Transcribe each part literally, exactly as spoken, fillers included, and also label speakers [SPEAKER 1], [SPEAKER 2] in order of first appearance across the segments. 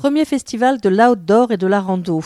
[SPEAKER 1] premier festival de l'outdoor et de la rando.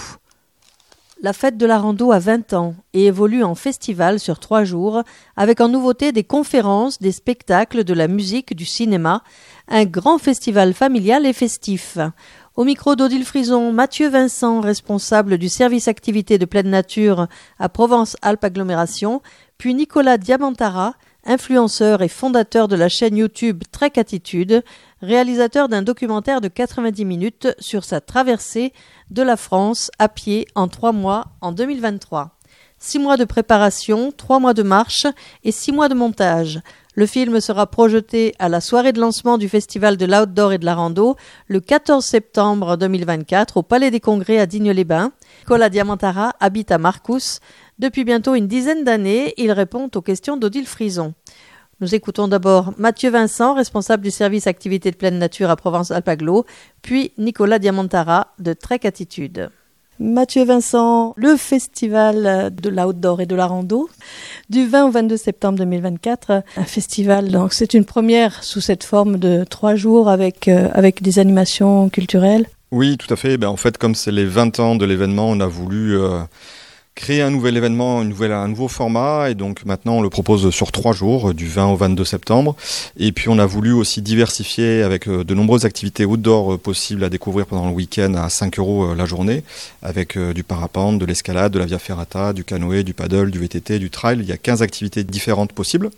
[SPEAKER 1] La fête de la rando a vingt ans et évolue en festival sur trois jours avec en nouveauté des conférences, des spectacles, de la musique, du cinéma, un grand festival familial et festif. Au micro d'Odile Frison, Mathieu Vincent, responsable du service activité de pleine nature à Provence-Alpes Agglomération, puis Nicolas Diamantara, influenceur et fondateur de la chaîne YouTube Trek Attitude, réalisateur d'un documentaire de quatre-vingt-dix minutes sur sa traversée de la France à pied en trois mois en deux mille vingt-trois. Six mois de préparation, trois mois de marche et six mois de montage. Le film sera projeté à la soirée de lancement du Festival de l'Outdoor et de la Rando le quatorze septembre deux mille vingt-quatre au Palais des Congrès à Digne-les-Bains. Nicolas Diamantara habite à Marcous. Depuis bientôt une dizaine d'années, il répond aux questions d'Odile Frison. Nous écoutons d'abord Mathieu Vincent, responsable du service activité de pleine nature à Provence-Alpes Agglo, puis Nicolas Diamantara de Trek Attitude. Mathieu Vincent, le festival de l'outdoor et de la rando, du vingt au vingt-deux septembre deux mille vingt-quatre, un festival, donc c'est une première sous cette forme de trois jours avec, euh, avec des animations culturelles.
[SPEAKER 2] Oui, tout à fait. Ben, en fait, comme c'est les vingt ans de l'événement, on a voulu euh, créer un nouvel événement, une nouvelle, un nouveau format, et donc maintenant on le propose sur trois jours, du vingt au vingt-deux septembre. Et puis on a voulu aussi diversifier avec de nombreuses activités outdoor possibles à découvrir pendant le week-end à cinq euros la journée, avec du parapente, de l'escalade, de la via ferrata, du canoë, du paddle, du V T T, du trail. Il y a quinze activités différentes possibles.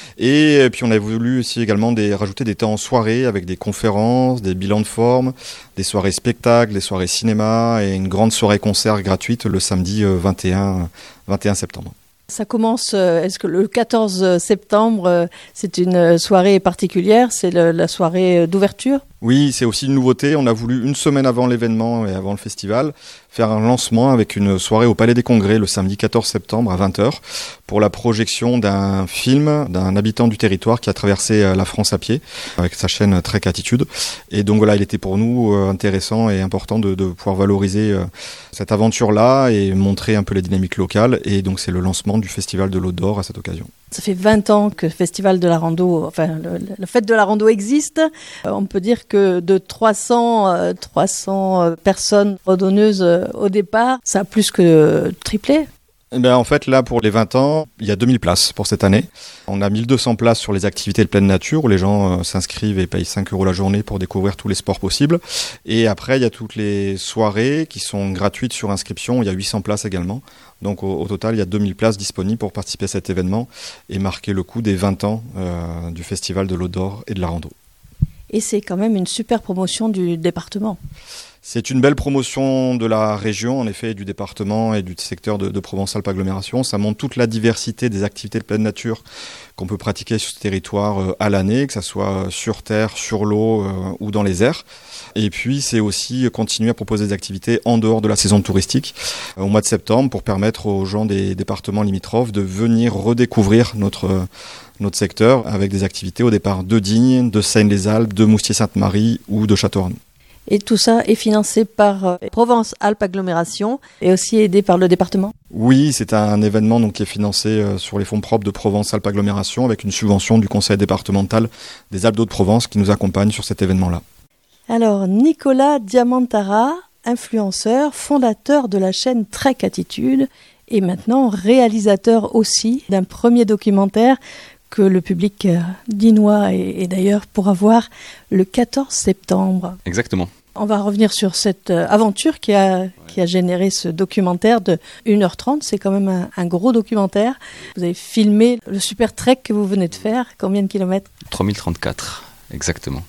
[SPEAKER 2] Et puis on a voulu aussi également des, rajouter des temps en soirée avec des conférences, des bilans de forme, des soirées spectacles, des soirées cinéma et une grande soirée concert gratuite le samedi vingt et un septembre.
[SPEAKER 1] Ça commence, est-ce que le quatorze septembre, c'est une soirée particulière, c'est le, la soirée d'ouverture ?
[SPEAKER 2] Oui, c'est aussi une nouveauté. On a voulu, une semaine avant l'événement et avant le festival, faire un lancement avec une soirée au Palais des Congrès le samedi quatorze septembre à vingt heures pour la projection d'un film d'un habitant du territoire qui a traversé la France à pied avec sa chaîne Trek Attitude. Et donc voilà, il était pour nous intéressant et important de, de pouvoir valoriser cette aventure-là et montrer un peu les dynamiques locales. Et donc c'est le lancement du Festival de l'Outdoor à cette occasion.
[SPEAKER 1] Ça fait vingt ans que le Festival de la Rando, enfin le, la fête de la Rando existe. Euh, on peut dire que de trois cents, euh, trois cents personnes randonneuses euh, au départ, ça a plus que triplé.
[SPEAKER 2] Eh bien, en fait, là, pour les vingt ans, il y a deux mille places pour cette année. On a mille deux cents places sur les activités de pleine nature où les gens euh, s'inscrivent et payent cinq euros la journée pour découvrir tous les sports possibles. Et après, il y a toutes les soirées qui sont gratuites sur inscription. Il y a huit cents places également. Donc, au, au total, il y a deux mille places disponibles pour participer à cet événement et marquer le coup des vingt ans euh, du Festival de l'Outdoor et de la Rando.
[SPEAKER 1] Et c'est quand même une super promotion du département.
[SPEAKER 2] C'est une belle promotion de la région, en effet, du département et du secteur de, de Provence-Alpes Agglomération. Ça montre toute la diversité des activités de pleine nature qu'on peut pratiquer sur ce territoire euh, à l'année, que ce soit sur terre, sur l'eau euh, ou dans les airs. Et puis, c'est aussi continuer à proposer des activités en dehors de la saison touristique euh, au mois de septembre pour permettre aux gens des départements limitrophes de venir redécouvrir notre... Euh, notre secteur avec des activités au départ de Digne, de Seine-les-Alpes, de Moustier-Sainte-Marie ou de Châteauroux.
[SPEAKER 1] Et tout ça est financé par euh, Provence-Alpes Agglomération et aussi aidé par le département ?
[SPEAKER 2] Oui, c'est un événement donc, qui est financé euh, sur les fonds propres de Provence-Alpes Agglomération avec une subvention du conseil départemental des Alpes d'Haute-Provence qui nous accompagne sur cet événement-là.
[SPEAKER 1] Alors, Nicolas Diamantara, influenceur, fondateur de la chaîne Trek Attitude et maintenant réalisateur aussi d'un premier documentaire que le public dinois et, et d'ailleurs pourra voir le quatorze septembre.
[SPEAKER 3] Exactement.
[SPEAKER 1] On va revenir sur cette aventure qui a, ouais. qui a généré ce documentaire de une heure trente. C'est quand même un, un gros documentaire. Vous avez filmé le super trek que vous venez de faire. Combien de kilomètres ?
[SPEAKER 3] trois mille trente-quatre, exactement.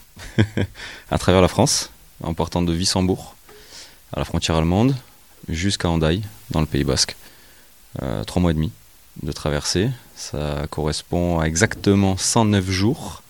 [SPEAKER 3] À travers la France, en partant de Wissembourg, à la frontière allemande, jusqu'à Hendaye, dans le Pays Basque. Euh, trois mois et demi de traversée. Ça correspond à exactement cent neuf jours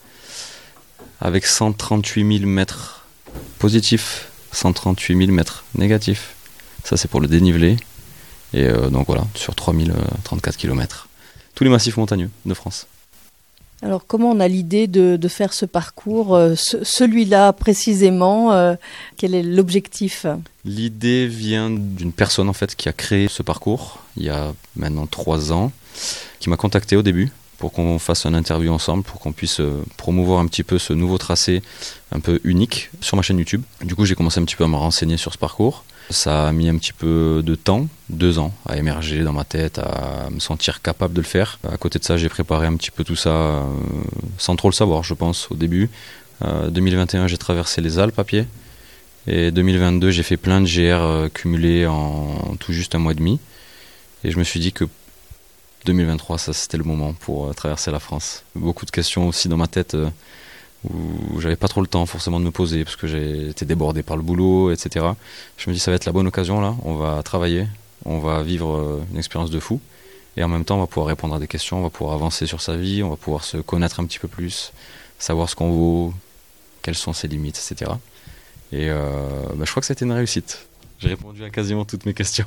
[SPEAKER 3] avec cent trente-huit mille mètres positifs, cent trente-huit mille mètres négatifs. Ça, c'est pour le dénivelé. Et euh, donc voilà, sur trois mille trente-quatre kilomètres. Tous les massifs montagneux de France.
[SPEAKER 1] Alors, comment on a l'idée de, de faire ce parcours, euh, ce, celui-là précisément, euh, quel est l'objectif ?
[SPEAKER 3] L'idée vient d'une personne en fait qui a créé ce parcours il y a maintenant trois ans, qui m'a contacté au début pour qu'on fasse une interview ensemble, pour qu'on puisse euh, promouvoir un petit peu ce nouveau tracé un peu unique sur ma chaîne YouTube. Du coup, j'ai commencé un petit peu à me renseigner sur ce parcours. Ça a mis un petit peu de temps, deux ans, à émerger dans ma tête, à me sentir capable de le faire. À côté de ça, j'ai préparé un petit peu tout ça euh, sans trop le savoir, je pense, au début. Euh, deux mille vingt et un, j'ai traversé les Alpes à pied. Et deux mille vingt-deux, j'ai fait plein de G R euh, cumulés en tout juste un mois et demi. Et je me suis dit que deux mille vingt-trois, ça c'était le moment pour euh, traverser la France. Beaucoup de questions aussi dans ma tête euh, où j'avais pas trop le temps forcément de me poser parce que j'ai été débordé par le boulot, et cetera. Je me dis ça va être la bonne occasion là, on va travailler, on va vivre euh, une expérience de fou. Et en même temps, on va pouvoir répondre à des questions, on va pouvoir avancer sur sa vie, on va pouvoir se connaître un petit peu plus, savoir ce qu'on vaut, quelles sont ses limites, et cetera. Et euh, bah, je crois que c'était une réussite. J'ai répondu à quasiment toutes mes questions.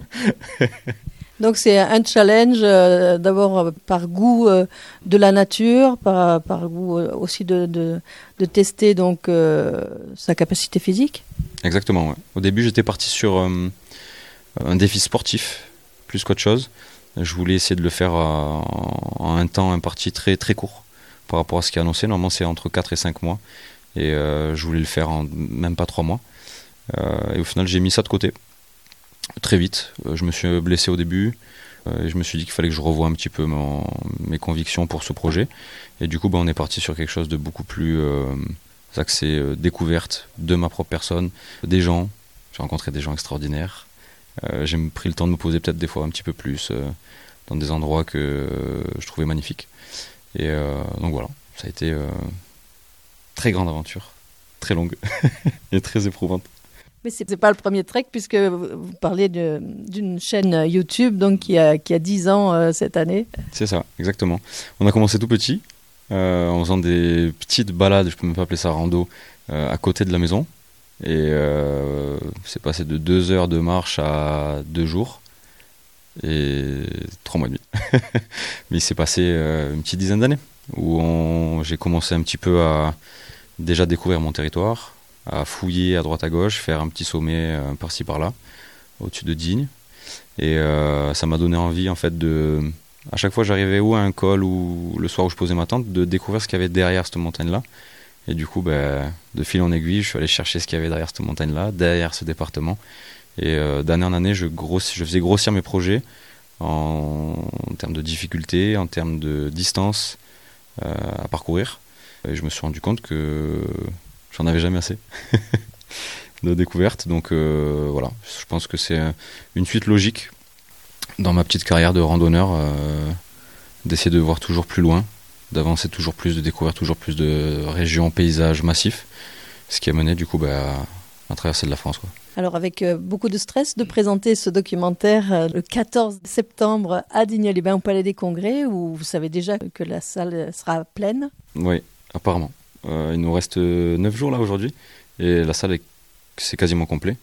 [SPEAKER 1] Donc c'est un challenge euh, d'abord euh, par goût euh, de la nature, par, par goût euh, aussi de, de, de tester donc euh, sa capacité physique.
[SPEAKER 3] Exactement, ouais. Au début j'étais parti sur euh, un défi sportif plus qu'autre chose. Je voulais essayer de le faire à, en un temps imparti très, très court par rapport à ce qui est annoncé. Normalement c'est entre quatre et cinq mois et euh, je voulais le faire en même pas trois mois. Euh, et au final j'ai mis ça de côté. Très vite, je me suis blessé au début et je me suis dit qu'il fallait que je revoie un petit peu mon, mes convictions pour ce projet. Et du coup, bah, on est parti sur quelque chose de beaucoup plus euh, axé euh, découverte de ma propre personne, des gens. J'ai rencontré des gens extraordinaires. Euh, j'ai pris le temps de me poser peut-être des fois un petit peu plus euh, dans des endroits que euh, je trouvais magnifiques. Et euh, donc voilà, ça a été euh, très grande aventure, très longue et très éprouvante.
[SPEAKER 1] Mais ce n'est pas le premier trek puisque vous parlez de, d'une chaîne YouTube donc, qui, a, qui a dix ans euh, cette année.
[SPEAKER 3] C'est ça, exactement. On a commencé tout petit, euh, en faisant des petites balades, je peux même pas appeler ça rando, euh, à côté de la maison. Et euh, c'est passé de deux heures de marche à deux jours et trois mois et demi. Mais il s'est passé euh, une petite dizaine d'années où on, j'ai commencé un petit peu à déjà découvrir mon territoire, à fouiller à droite à gauche, faire un petit sommet euh, par-ci par-là, au-dessus de Digne. Et euh, ça m'a donné envie, en fait, de... À chaque fois, j'arrivais ou à un col ou le soir où je posais ma tente, de découvrir ce qu'il y avait derrière cette montagne-là. Et du coup, ben, de fil en aiguille, je suis allé chercher ce qu'il y avait derrière cette montagne-là, derrière ce département. Et euh, d'année en année, je, grossi... je faisais grossir mes projets en, en termes de difficulté, en termes de distance euh, à parcourir. Et je me suis rendu compte que j'en avais jamais assez de découverte. Donc euh, voilà, je pense que c'est une suite logique dans ma petite carrière de randonneur, euh, d'essayer de voir toujours plus loin, d'avancer toujours plus, de découvrir toujours plus de régions, paysages massifs, ce qui a mené du coup bah, à traverser de la France, quoi.
[SPEAKER 1] Alors avec euh, beaucoup de stress de présenter ce documentaire euh, le quatorze septembre à Digne-les-Bains au Palais des Congrès, où vous savez déjà que la salle sera pleine.
[SPEAKER 3] Oui, apparemment. Euh, il nous reste neuf jours là aujourd'hui et la salle est, c'est quasiment complet.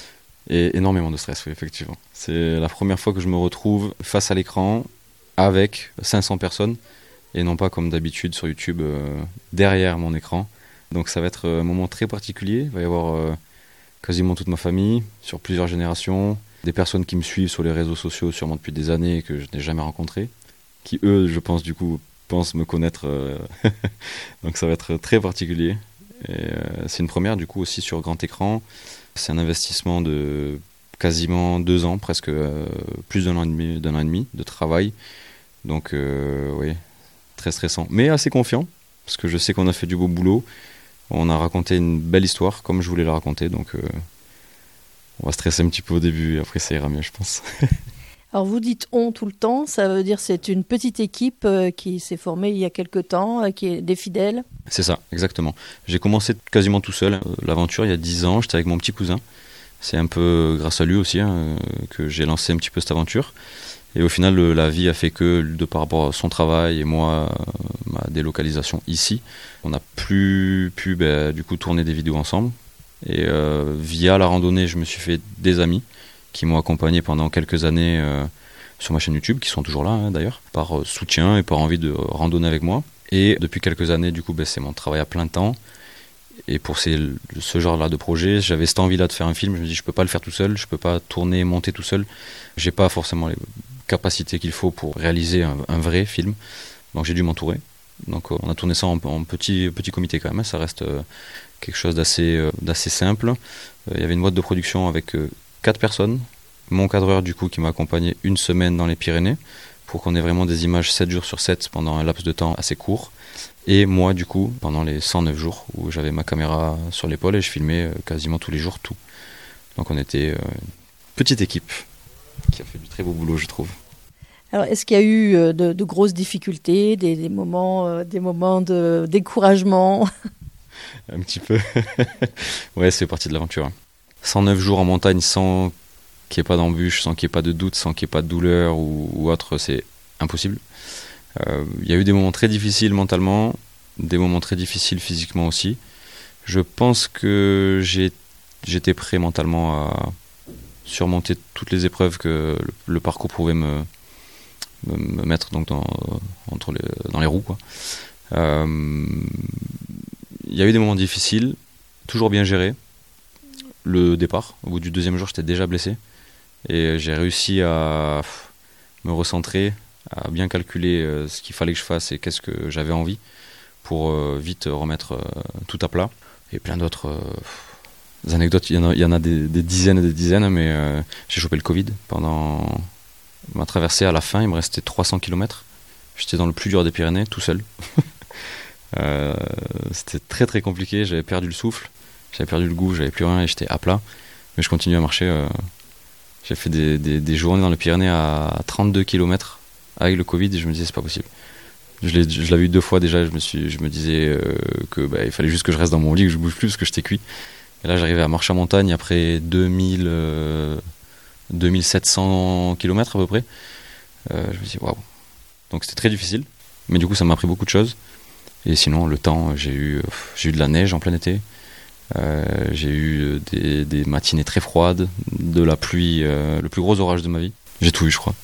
[SPEAKER 3] Et énormément de stress, oui, effectivement. C'est la première fois que je me retrouve face à l'écran avec cinq cents personnes et non pas comme d'habitude sur YouTube euh, derrière mon écran. Donc ça va être un moment très particulier. Il va y avoir euh, quasiment toute ma famille sur plusieurs générations, des personnes qui me suivent sur les réseaux sociaux sûrement depuis des années et que je n'ai jamais rencontrées, qui eux, je pense du coup, pensent me connaître. Euh Donc ça va être très particulier. Et euh, c'est une première du coup aussi sur grand écran. C'est un investissement de quasiment deux ans, presque euh, plus d'un an et demi, d'un an et demi de travail. Donc euh, oui, très stressant, mais assez confiant parce que je sais qu'on a fait du beau boulot. On a raconté une belle histoire comme je voulais la raconter. Donc euh, on va stresser un petit peu au début et après ça ira mieux, je pense.
[SPEAKER 1] Alors vous dites « on » tout le temps, ça veut dire que c'est une petite équipe euh, qui s'est formée il y a quelque temps, euh, qui est des fidèles.
[SPEAKER 3] C'est ça, exactement. J'ai commencé quasiment tout seul, euh, l'aventure il y a dix ans, j'étais avec mon petit cousin. C'est un peu grâce à lui aussi hein, euh, que j'ai lancé un petit peu cette aventure. Et au final, le, la vie a fait que, de par rapport à son travail et moi, euh, ma délocalisation ici, on n'a plus pu bah, du coup tourner des vidéos ensemble. Et euh, via la randonnée, je me suis fait des amis qui m'ont accompagné pendant quelques années euh, sur ma chaîne YouTube, qui sont toujours là hein, d'ailleurs, par euh, soutien et par envie de euh, randonner avec moi. Et depuis quelques années, du coup, bah, c'est mon travail à plein temps. Et pour ces, ce genre-là de projet, j'avais cette envie-là de faire un film. Je me dis, je peux pas le faire tout seul, je peux pas tourner, monter tout seul. J'ai pas forcément les capacités qu'il faut pour réaliser un, un vrai film. Donc j'ai dû m'entourer. Donc on a tourné ça en, en petit, petit comité quand même, hein. Ça reste euh, quelque chose d'assez, euh, d'assez simple. Euh, il y avait une boîte de production avec euh, quatre personnes. Mon cadreur du coup qui m'a accompagné une semaine dans les Pyrénées pour qu'on ait vraiment des images sept jours sur sept pendant un laps de temps assez court. Et moi du coup pendant les cent neuf jours où j'avais ma caméra sur l'épaule et je filmais euh, quasiment tous les jours tout. Donc on était euh, une petite équipe qui a fait du très beau boulot je trouve.
[SPEAKER 1] Alors, est-ce qu'il y a eu euh, de, de grosses difficultés, des, des moments, euh, des moments de découragement?
[SPEAKER 3] Un petit peu. Ouais, c'est partie de l'aventure. cent neuf jours en montagne sans qu'il n'y ait pas d'embûches, sans qu'il n'y ait pas de doute, sans qu'il n'y ait pas de douleur ou, ou autre, c'est impossible. Euh, il y a eu des moments très difficiles mentalement, des moments très difficiles physiquement aussi. Je pense que j'ai, j'étais prêt mentalement à surmonter toutes les épreuves que le, le parcours pouvait me me mettre donc dans, entre les, dans les roues quoi. Euh, il y a eu des moments difficiles, toujours bien gérés. Le départ, au bout du deuxième jour j'étais déjà blessé et j'ai réussi à me recentrer, à bien calculer euh, ce qu'il fallait que je fasse et qu'est-ce que j'avais envie pour euh, vite remettre euh, tout à plat. Et plein d'autres euh, anecdotes, il y en a, il y en a des, des dizaines et des dizaines, mais euh, j'ai chopé le Covid pendant ma traversée. À la fin, il me restait trois cents kilomètres. J'étais dans le plus dur des Pyrénées, tout seul. euh, c'était très très compliqué, j'avais perdu le souffle, j'avais perdu le goût, j'avais plus rien et j'étais à plat. Mais je continuais à marcher. Euh, j'ai fait des, des, des journées dans les Pyrénées à trente-deux kilomètres avec le Covid et je me disais c'est pas possible. Je, l'ai, je l'avais eu deux fois déjà, je me, suis, je me disais euh, que bah, il fallait juste que je reste dans mon lit, que je bouge plus parce que j'étais cuit. Et là j'arrivais à marcher en montagne après deux mille... Euh, deux mille sept cents kilomètres à peu près. Euh, je me dis waouh. Donc c'était très difficile, mais du coup ça m'a appris beaucoup de choses. Et sinon le temps, j'ai eu, j'ai eu de la neige en plein été. Euh, j'ai eu des, des matinées très froides, de la pluie, euh, le plus gros orage de ma vie. J'ai tout eu je crois.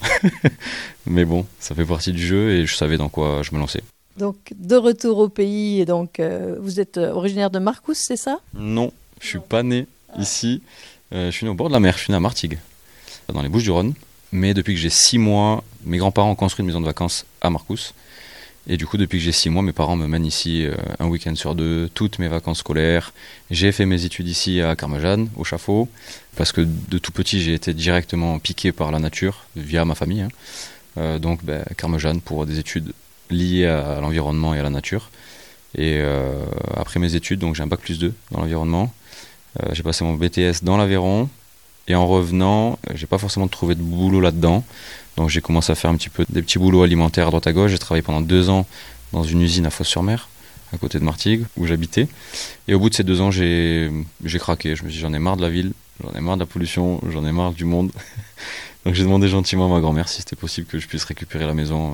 [SPEAKER 3] Mais bon, ça fait partie du jeu et je savais dans quoi je me lançais.
[SPEAKER 1] Donc de retour au pays, et donc euh, vous êtes originaire de Marcousses, c'est ça?
[SPEAKER 3] Non, je suis pas né ici. Euh, je suis né au bord de la mer, je suis né à Martigues, dans les Bouches-du-Rhône. Mais depuis que j'ai six mois, mes grands-parents ont construit une maison de vacances à Marcousses. Et du coup, depuis que j'ai six mois, mes parents me mènent ici euh, un week-end sur deux, toutes mes vacances scolaires. J'ai fait mes études ici à Carmejane, au Chaffaut, parce que de tout petit, j'ai été directement piqué par la nature, via ma famille. Hein. Euh, donc, ben, Carmejane pour des études liées à l'environnement et à la nature. Et euh, après mes études, donc j'ai un bac plus deux dans l'environnement. Euh, j'ai passé mon B T S dans l'Aveyron. Et en revenant, j'ai pas forcément trouvé de boulot là-dedans. Donc j'ai commencé à faire un petit peu des petits boulots alimentaires à droite à gauche. J'ai travaillé pendant deux ans dans une usine à Fos-sur-Mer, à côté de Martigues, où j'habitais. Et au bout de ces deux ans, j'ai, j'ai craqué. Je me suis dit, j'en ai marre de la ville, j'en ai marre de la pollution, j'en ai marre du monde. Donc j'ai demandé gentiment à ma grand-mère si c'était possible que je puisse récupérer la maison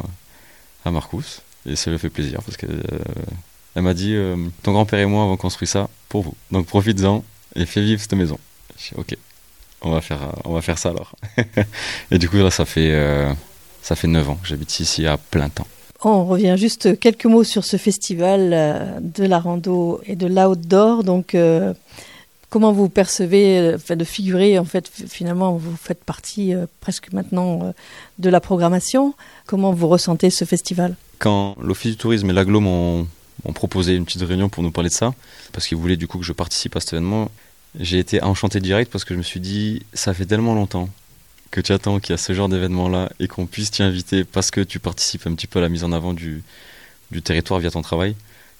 [SPEAKER 3] à Marcousses. Et ça lui a fait plaisir parce qu'elle euh, m'a dit, euh, ton grand-père et moi avons construit ça pour vous. Donc profites-en et fais vivre cette maison. J'ai dit, ok. On va faire, on va faire ça alors. Et du coup, là, ça fait, euh, ça fait neuf ans que j'habite ici à plein temps.
[SPEAKER 1] On revient juste quelques mots sur ce festival euh, de la rando et de l'outdoor. Donc, euh, comment vous percevez euh, fait, de figurer, en fait, finalement, vous faites partie euh, presque maintenant euh, de la programmation. Comment vous ressentez ce festival?
[SPEAKER 3] Quand l'Office du tourisme et l'Aglo m'ont, m'ont proposé une petite réunion pour nous parler de ça, parce qu'ils voulaient du coup que je participe à cet événement, j'ai été enchanté direct parce que je me suis dit, ça fait tellement longtemps que tu attends qu'il y a ce genre d'événement-là et qu'on puisse t'y inviter parce que tu participes un petit peu à la mise en avant du, du territoire via ton travail,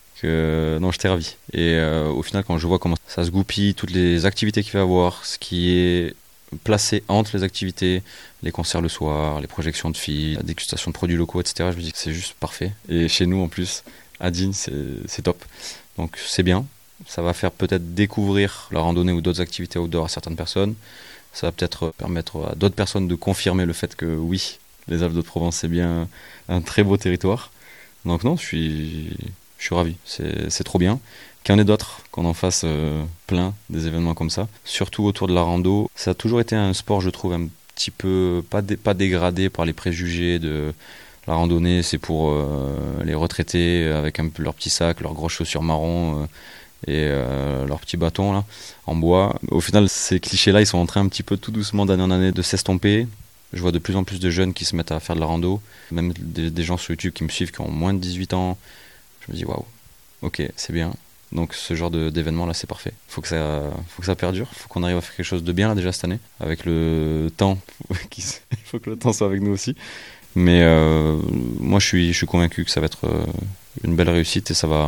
[SPEAKER 3] que non, j'étais ravi. Et euh, au final, quand je vois comment ça se goupille, toutes les activités qu'il va y avoir, ce qui est placé entre les activités, les concerts le soir, les projections de films, la dégustation de produits locaux, et cetera, je me dis que c'est juste parfait. Et chez nous, en plus, à Digne, c'est, c'est top. Donc c'est bien. Ça va faire peut-être découvrir la randonnée ou d'autres activités outdoor à certaines personnes. Ça va peut-être permettre à d'autres personnes de confirmer le fait que oui, les Alpes de Provence, c'est bien un très beau territoire. Donc non, je suis, je suis ravi. C'est, c'est trop bien. Qu'il y en ait d'autres, qu'on en fasse euh, plein des événements comme ça. Surtout autour de la rando. Ça a toujours été un sport, je trouve, un petit peu pas, dé, pas dégradé par les préjugés de la randonnée. C'est pour euh, les retraités avec un peu leur petit sac, leurs grosses chaussures marron. Euh, et euh, leurs petits bâtons là, en bois. Au final, ces clichés-là, ils sont en train un petit peu tout doucement d'année en année de s'estomper. Je vois de plus en plus de jeunes qui se mettent à faire de la rando, même des, des gens sur YouTube qui me suivent qui ont moins de dix-huit ans. Je me dis waouh, ok, c'est bien. Donc ce genre de, d'événement là, c'est parfait. Faut que ça, faut que ça perdure. Faut qu'on arrive à faire quelque chose de bien là déjà cette année. Avec le temps, il faut que le temps soit avec nous aussi. Mais euh, moi, je suis, je suis convaincu que ça va être euh, une belle réussite et ça va,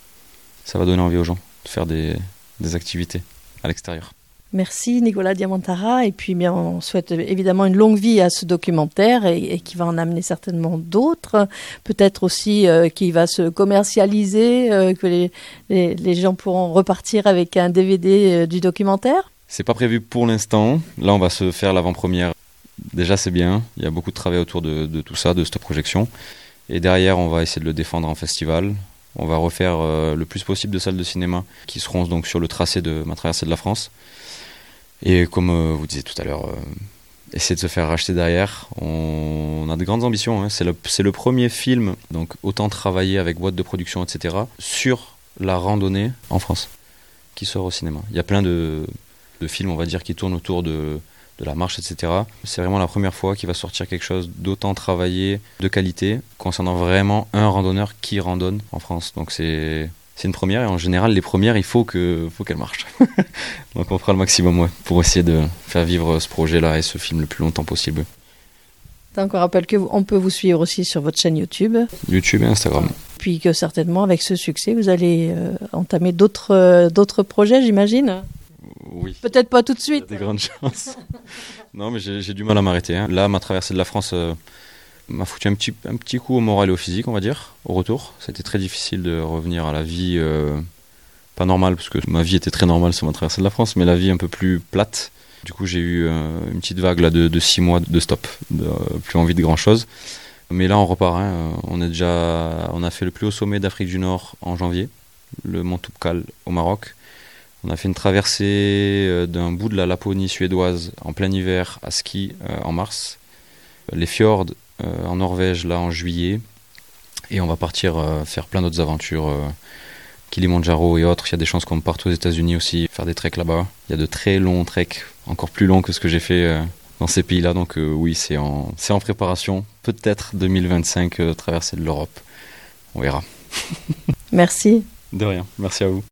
[SPEAKER 3] ça va donner envie aux gens de faire des, des activités à l'extérieur.
[SPEAKER 1] Merci Nicolas Diamantara, et puis bien on souhaite évidemment une longue vie à ce documentaire et, et qui va en amener certainement d'autres, peut-être aussi euh, qui va se commercialiser, euh, que les, les, les gens pourront repartir avec un D V D euh, du documentaire.
[SPEAKER 3] C'est pas prévu pour l'instant, là on va se faire l'avant-première, déjà c'est bien, il y a beaucoup de travail autour de, de tout ça, de cette projection, et derrière on va essayer de le défendre en festival. On va refaire euh, le plus possible de salles de cinéma qui seront donc sur le tracé de ma traversée de la France. Et comme euh, vous disiez tout à l'heure, euh, essayer de se faire racheter derrière. On, on a de grandes ambitions. Hein. C'est, le, c'est le premier film, donc autant travailler avec boîte de production, et cetera, sur la randonnée en France, qui sort au cinéma. Il y a plein de, de films, on va dire, qui tournent autour de, de la marche, et cetera. C'est vraiment la première fois qu'il va sortir quelque chose d'autant travaillé, de qualité, concernant vraiment un randonneur qui randonne en France. Donc c'est... C'est une première et en général les premières il faut que faut qu'elles marchent. Donc on fera le maximum ouais, pour essayer de faire vivre ce projet là et ce film le plus longtemps possible.
[SPEAKER 1] Donc on rappelle qu'on peut vous suivre aussi sur votre chaîne YouTube.
[SPEAKER 3] YouTube et Instagram.
[SPEAKER 1] Puis que certainement avec ce succès vous allez euh, entamer d'autres, euh, d'autres projets j'imagine.
[SPEAKER 3] Oui.
[SPEAKER 1] Peut-être pas tout de suite.
[SPEAKER 3] Il y a des grandes chances. Non mais j'ai, j'ai du mal à m'arrêter. Hein. Là ma traversée de la France euh, m'a foutu un petit, un petit coup au moral et au physique, on va dire, au retour. C'était très difficile de revenir à la vie, euh, pas normale, parce que ma vie était très normale sur ma traversée de la France, mais la vie un peu plus plate. Du coup, j'ai eu euh, une petite vague là, de, de six mois de stop, de, euh, plus envie de grand-chose. Mais là, on repart. Hein. On, est déjà, on a fait le plus haut sommet d'Afrique du Nord en janvier, le mont Toubkal au Maroc. On a fait une traversée euh, d'un bout de la Laponie suédoise en plein hiver à ski euh, en mars. Les fjords Euh, en Norvège là en juillet et on va partir euh, faire plein d'autres aventures euh, Kilimandjaro et autres. Il y a des chances qu'on parte aux États-Unis aussi faire des treks là-bas. Il y a de très longs treks, encore plus longs que ce que j'ai fait euh, dans ces pays-là, donc euh, oui c'est en, c'est en préparation, peut-être deux mille vingt-cinq euh, traversée de l'Europe, on verra.
[SPEAKER 1] Merci.
[SPEAKER 3] De rien, merci à vous.